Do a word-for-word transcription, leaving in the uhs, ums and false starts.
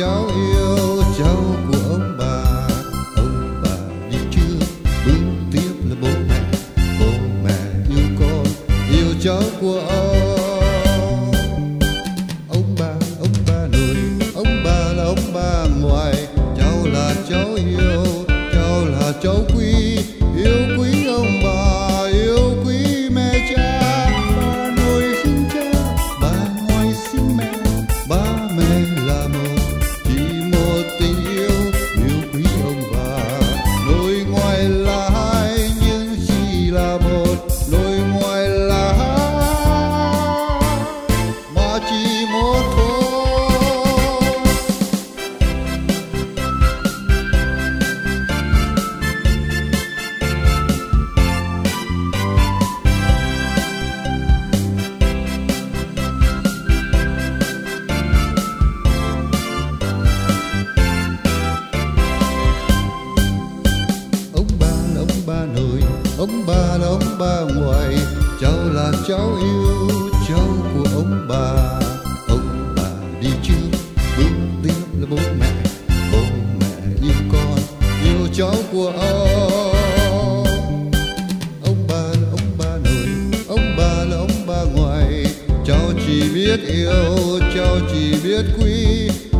cháu yêu, cháu của ông bà. Ông bà đi trước, bước tiếp là bố mẹ. Bố mẹ yêu con, yêu cháu của ông. Ông bà, ông bà nội, ông bà là ông bà ngoại. Cháu là cháu yêu, cháu là cháu quý. Yêu quý ông bà, yêu quý mẹ cha. Bà nội sinh cha, bà ngoại sinh mẹ. Ba mẹ là một, chỉ một tình yêu. Yêu quý ông bà, nội ngoại là hai nhưng chỉ là một. Nội ngoại là hai mà chỉ một thôi. Bà nội, ông bà là ông bà ngoại. Cháu là cháu yêu, cháu của ông bà. Ông bà đi trước, bước tiếp là bố mẹ. Bố mẹ yêu con, yêu cháu của ông. Ông bà là ông bà nội, ông bà là ông bà ngoại. Cháu chỉ biết yêu, cháu chỉ biết quý.